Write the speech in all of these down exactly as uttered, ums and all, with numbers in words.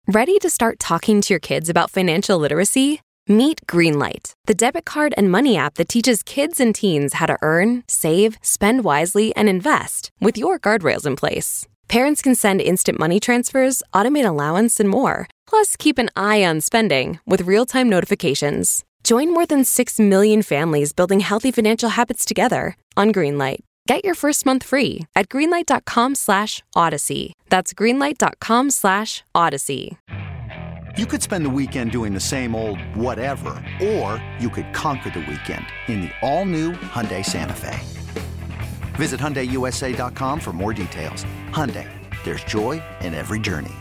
Ready to start talking to your kids about financial literacy? Meet Greenlight, the debit card and money app that teaches kids and teens how to earn, save, spend wisely, and invest with your guardrails in place. Parents can send instant money transfers, automate allowance, and more. Plus, keep an eye on spending with real-time notifications. Join more than six million families building healthy financial habits together on Greenlight. Get your first month free at greenlight.com slash odyssey. That's greenlight.com slash odyssey. You could spend the weekend doing the same old whatever, or you could conquer the weekend in the all-new Hyundai Santa Fe. Visit Hyundai U S A dot com for more details. Hyundai, there's joy in every journey.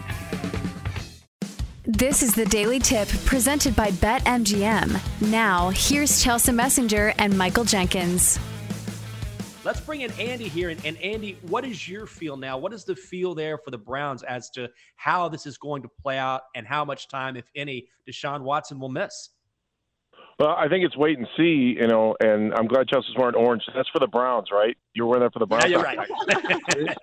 This is the Daily Tip presented by BetMGM. Now, here's Chelsea Messenger and Michael Jenkins. Let's bring in Andy here. And, and Andy, what is your feel now? What is the feel there for the Browns as to how this is going to play out and how much time, if any, Deshaun Watson will miss? Well, I think it's wait and see, you know, and I'm glad Chelsea's wearing orange. That's for the Browns, right? You're wearing that for the Browns? Yeah, you're right.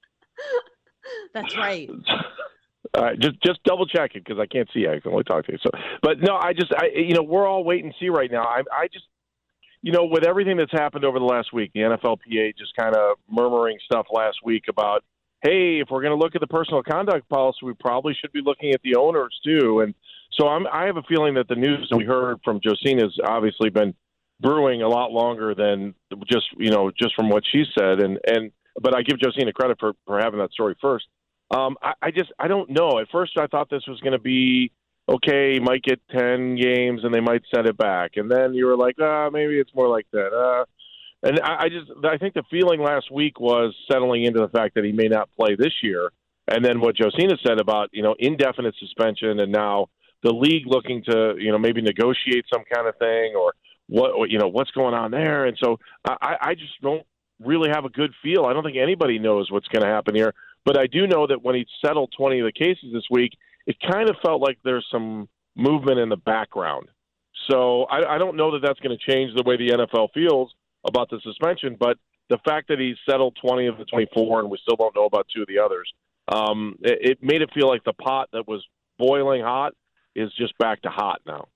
That's right. All right, just just double check it because I can't see. I can only talk to you. So, but no, I just, I, you know, we're all wait and see right now. I, I just, you know, with everything that's happened over the last week, the N F L P A just kind of murmuring stuff last week about, hey, if we're going to look at the personal conduct policy, we probably should be looking at the owners too. And so I'm, I have a feeling that the news that we heard from Josina has obviously been brewing a lot longer than just, you know, just from what she said. And, and but I give Josina credit for, for having that story first. Um, I, I just, I don't know. At first I thought this was going to be, okay, might get ten games and they might send it back. And then you were like, ah, maybe it's more like that. Uh, and I, I just, I think the feeling last week was settling into the fact that he may not play this year. And then what Josina said about, you know, indefinite suspension and now the league looking to, you know, maybe negotiate some kind of thing or what, you know, what's going on there. And so I, I just don't really have a good feel. I don't think anybody knows what's going to happen here. But I do know that when he settled twenty of the cases this week, it kind of felt like there's some movement in the background. So I, I don't know that that's going to change the way the N F L feels about the suspension, but the fact that he settled twenty of the twenty-four and we still don't know about two of the others, um, it, it made it feel like the pot that was boiling hot is just back to hot now.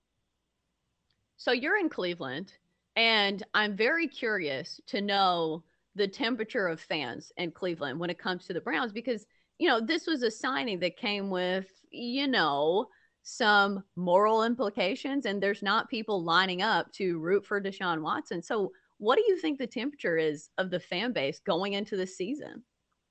So you're in Cleveland, and I'm very curious to know the temperature of fans in Cleveland when it comes to the Browns, because you know, this was a signing that came with, you know, some moral implications, and there's not people lining up to root for Deshaun Watson. So what do you think the temperature is of the fan base going into the season?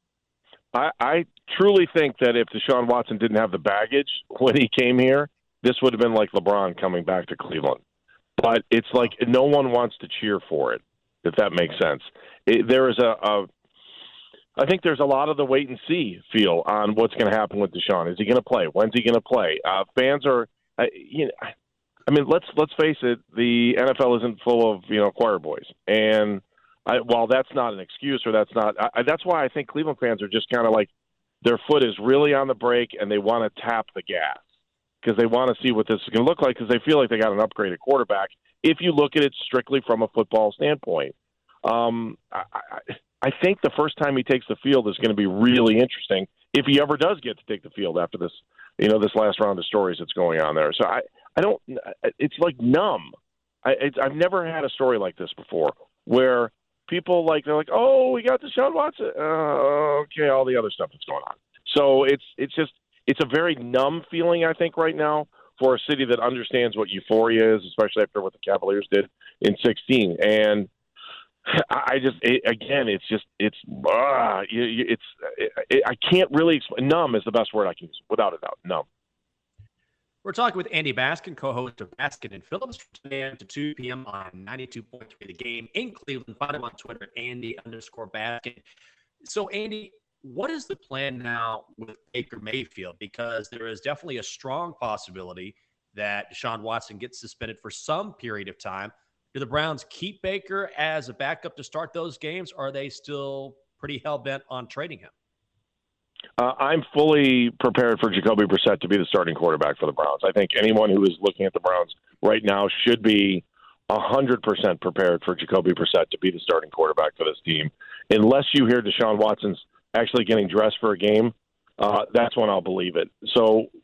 I, I truly think that if Deshaun Watson didn't have the baggage when he came here, this would have been like LeBron coming back to Cleveland. But it's like no one wants to cheer for it, if that makes sense. It, there is a, a I think there's a lot of the wait and see feel on what's going to happen with Deshaun. Is he going to play? When's he going to play? Uh, fans are, uh, you know, I mean, let's let's face it. The N F L isn't full of you know choir boys, and I, while that's not an excuse or that's not, I, that's why I think Cleveland fans are just kind of like their foot is really on the brake and they want to tap the gas because they want to see what this is going to look like because they feel like they got an upgraded quarterback. If you look at it strictly from a football standpoint, um, I, I, I think the first time he takes the field is going to be really interesting if he ever does get to take the field after this, you know, this last round of stories that's going on there. So I, I don't, it's like numb. I, it's, I've never had a story like this before where people like, they're like, oh, we got Deshaun Watson. Uh, okay. All the other stuff that's going on. So it's, it's just, it's a very numb feeling, I think, right now for a city that understands what euphoria is, especially after what the Cavaliers did in sixteen. And I just, it, again, it's just, it's, uh, it's, it, I can't really explain. Numb is the best word I can use, without a doubt. Numb. We're talking with Andy Baskin, co-host of Baskin and Phillips, from ten a.m. to two p.m. on ninety-two point three The Game in Cleveland. Find him on Twitter at Andy underscore Baskin. So, Andy, what is the plan now with Baker Mayfield? Because there is definitely a strong possibility that Deshaun Watson gets suspended for some period of time. Do the Browns keep Baker as a backup to start those games, or are they still pretty hell-bent on trading him? Uh, I'm fully prepared for Jacoby Brissett to be the starting quarterback for the Browns. I think anyone who is looking at the Browns right now should be one hundred percent prepared for Jacoby Brissett to be the starting quarterback for this team. Unless you hear Deshaun Watson's actually getting dressed for a game, uh, that's when I'll believe it. So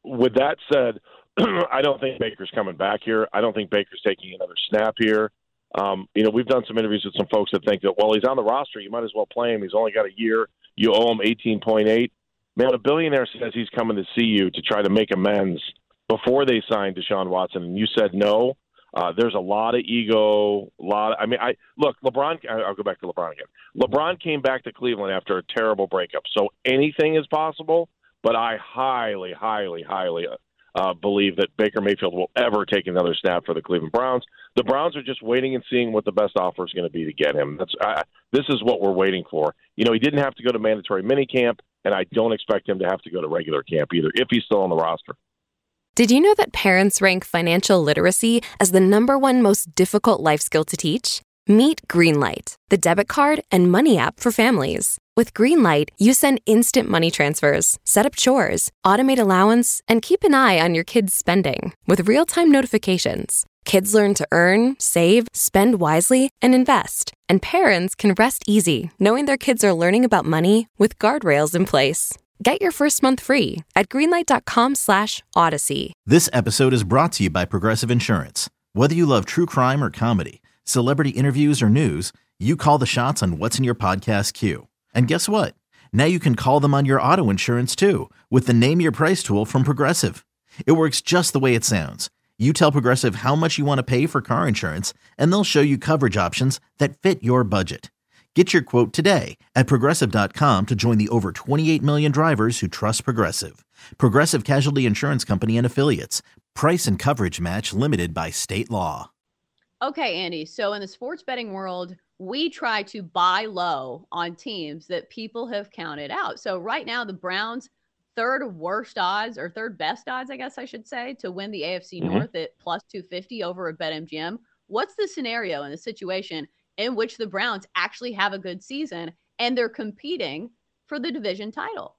with that said, I don't think Baker's coming back here. I don't think Baker's taking another snap here. Um, you know, we've done some interviews with some folks that think that, well, he's on the roster. You might as well play him. He's only got a year. You owe him eighteen point eight. Man, a billionaire says he's coming to see you to try to make amends before they signed Deshaun Watson, and you said no. Uh, there's a lot of ego. A lot. Of, I mean, I look, LeBron. I'll go back to LeBron again. LeBron came back to Cleveland after a terrible breakup, so anything is possible. But I highly, highly, highly uh, believe that Baker Mayfield will ever take another snap for the Cleveland Browns. The Browns are just waiting and seeing what the best offer is going to be to get him. That's uh, this is what we're waiting for. You know, he didn't have to go to mandatory minicamp, and I don't expect him to have to go to regular camp either if he's still on the roster. Did you know that parents rank financial literacy as the number one most difficult life skill to teach? Meet Greenlight, the debit card and money app for families. With Greenlight, you send instant money transfers, set up chores, automate allowance, and keep an eye on your kids' spending with real-time notifications. Kids learn to earn, save, spend wisely, and invest. And parents can rest easy knowing their kids are learning about money with guardrails in place. Get your first month free at greenlight.com slash odyssey. This episode is brought to you by Progressive Insurance. Whether you love true crime or comedy, celebrity interviews or news, you call the shots on what's in your podcast queue. And guess what? Now you can call them on your auto insurance too with the Name Your Price tool from Progressive. It works just the way it sounds. You tell Progressive how much you want to pay for car insurance, and they'll show you coverage options that fit your budget. Get your quote today at Progressive dot com to join the over twenty-eight million drivers who trust Progressive. Progressive Casualty Insurance Company and Affiliates. Price and coverage match limited by state law. Okay, Andy. So in the sports betting world, we try to buy low on teams that people have counted out. So right now, the Browns' third worst odds, or third best odds, I guess I should say, to win the A F C mm-hmm. North at plus two fifty over at BetMGM. What's the scenario in the situation in which the Browns actually have a good season and they're competing for the division title?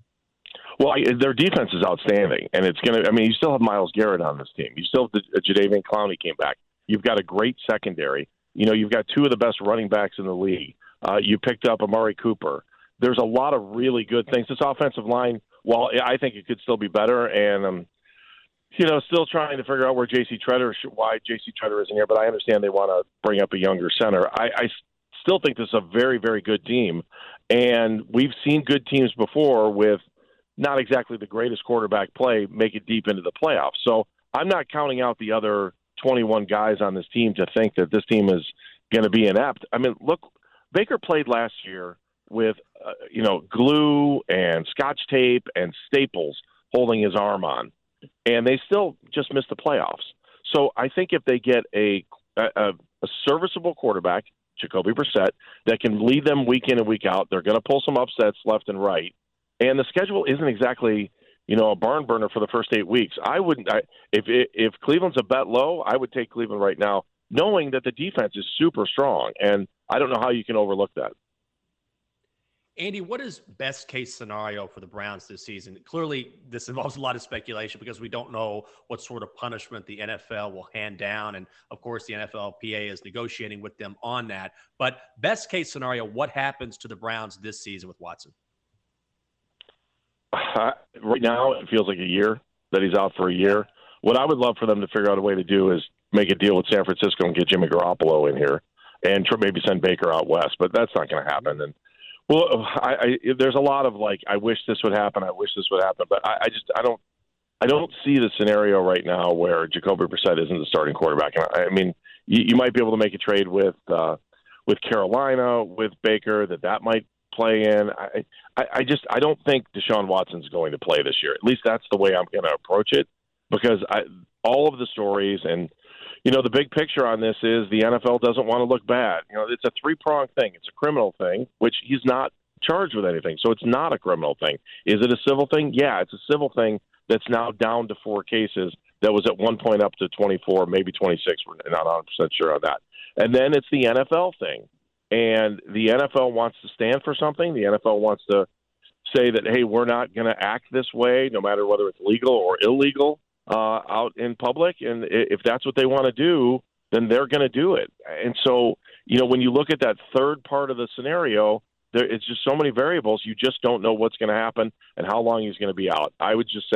Well, their defense is outstanding, and it's going to – I mean, you still have Myles Garrett on this team. You still have the, Jadeveon Clowney came back. You've got a great secondary. You know, you've got two of the best running backs in the league. Uh, you picked up Amari Cooper. There's a lot of really good things. This offensive line, while I think it could still be better, and um, you know, still trying to figure out where J C Treader, why J C Treader isn't here, but I understand they want to bring up a younger center. I, I still think this is a very, very good team, and we've seen good teams before with not exactly the greatest quarterback play make it deep into the playoffs. So I'm not counting out the other twenty-one guys on this team to think that this team is going to be inept. I mean, look, Baker played last year with, uh, you know, glue and Scotch tape and staples holding his arm on, and they still just missed the playoffs. So I think if they get a a, a serviceable quarterback, Jacoby Brissett, that can lead them week in and week out, they're going to pull some upsets left and right. And the schedule isn't exactly, you know, a barn burner for the first eight weeks. I wouldn't. I, if if Cleveland's a bet low, I would take Cleveland right now, knowing that the defense is super strong, and I don't know how you can overlook that. Andy, what is best case scenario for the Browns this season? Clearly, this involves a lot of speculation because we don't know what sort of punishment the N F L will hand down. And, of course, the N F L P A is negotiating with them on that. But best case scenario, what happens to the Browns this season with Watson? Uh, right now, it feels like a year that he's out for a year. What I would love for them to figure out a way to do is make a deal with San Francisco and get Jimmy Garoppolo in here and maybe send Baker out west. But that's not going to happen. And Well, I, I, there's a lot of like, I wish this would happen. I wish this would happen, but I, I just, I don't, I don't see the scenario right now where Jacoby Brissett isn't the starting quarterback. And I, I mean, you, you might be able to make a trade with, uh, with Carolina, with Baker, that that might play in. I, I, I just, I don't think Deshaun Watson's going to play this year. At least that's the way I'm going to approach it, because I, all of the stories and, you know, the big picture on this is the N F L doesn't want to look bad. You know, it's a three-pronged thing. It's a criminal thing, which he's not charged with anything, so it's not a criminal thing. Is it a civil thing? Yeah, it's a civil thing that's now down to four cases that was at one point up to twenty-four, maybe twenty-six. We're not one hundred percent sure on that. And then it's the N F L thing. And the N F L wants to stand for something. The N F L wants to say that, hey, we're not going to act this way, no matter whether it's legal or illegal. Uh, out in public, and if that's what they want to do, then they're going to do it. And so, you know, when you look at that third part of the scenario, there it's just so many variables. You just don't know what's going to happen and how long he's going to be out. I would just say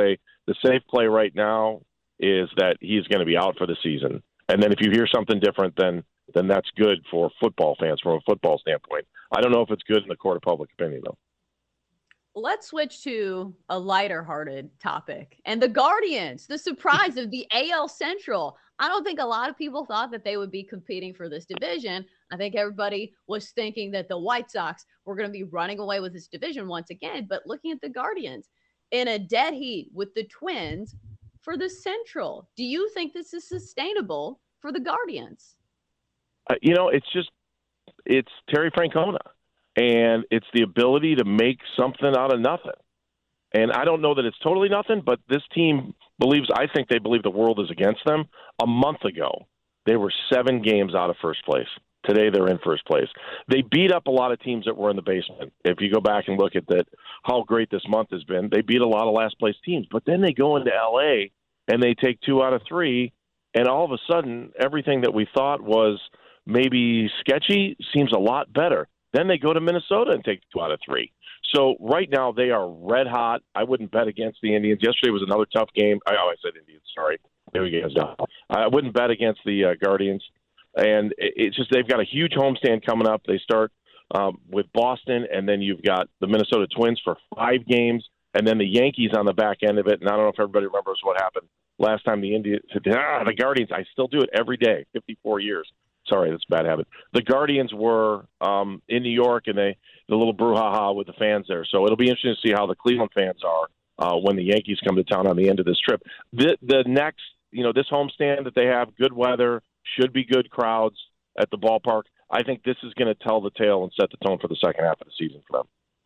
The safe play right now is that he's going to be out for the season. And then if you hear something different, then then that's good for football fans from a football standpoint. I don't know if it's good in the court of public opinion, though. Let's switch to a lighter-hearted topic. And the Guardians, the surprise of the A L Central. I don't think a lot of people thought that they would be competing for this division. I think everybody was thinking that the White Sox were going to be running away with this division once again. But looking at the Guardians in a dead heat with the Twins for the Central, do you think this is sustainable for the Guardians? Uh, you know, it's just it's Terry Francona, and it's the ability to make something out of nothing. And I don't know that it's totally nothing, but this team believes, I think they believe the world is against them. A month ago, they were seven games out of first place. Today, they're in first place. They beat up a lot of teams that were in the basement. If you go back and look at that, how great this month has been, they beat a lot of last-place teams. But then they go into L A, and they take two out of three, and all of a sudden, everything that we thought was maybe sketchy seems a lot better. Then they go to Minnesota and take two out of three. So right now they are red hot. I wouldn't bet against the Indians. Yesterday was another tough game. I, oh, I said Indians. Sorry. There we go. I wouldn't bet against the uh, Guardians. And it, it's just they've got a huge homestand coming up. They start um, with Boston, and then you've got the Minnesota Twins for five games, and then the Yankees on the back end of it. And I don't know if everybody remembers what happened last time the Indians ah, the Guardians. I still do it every day, fifty-four years. Sorry, that's a bad habit. The Guardians were um, in New York, and they the little brouhaha with the fans there. So it'll be interesting to see how the Cleveland fans are uh, when the Yankees come to town on the end of this trip. The, the next, you know, this homestand that they have, good weather, should be good crowds at the ballpark. I think this is going to tell the tale and set the tone for the second half of the season for them.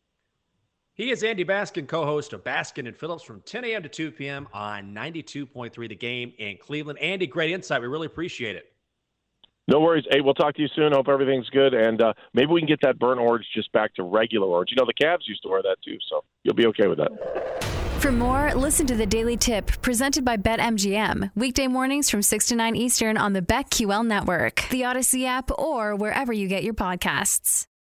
He is Andy Baskin, co-host of Baskin and Phillips from ten a.m. to two p.m. on ninety-two point three The Game in Cleveland. Andy, great insight. We really appreciate it. No worries. Hey, we'll talk to you soon. Hope everything's good. And uh, maybe we can get that burnt orange just back to regular orange. You know, the Cavs used to wear that too, so you'll be okay with that. For more, listen to The Daily Tip presented by BetMGM. Weekday mornings from six to nine Eastern on the BetQL network, the Odyssey app, or wherever you get your podcasts.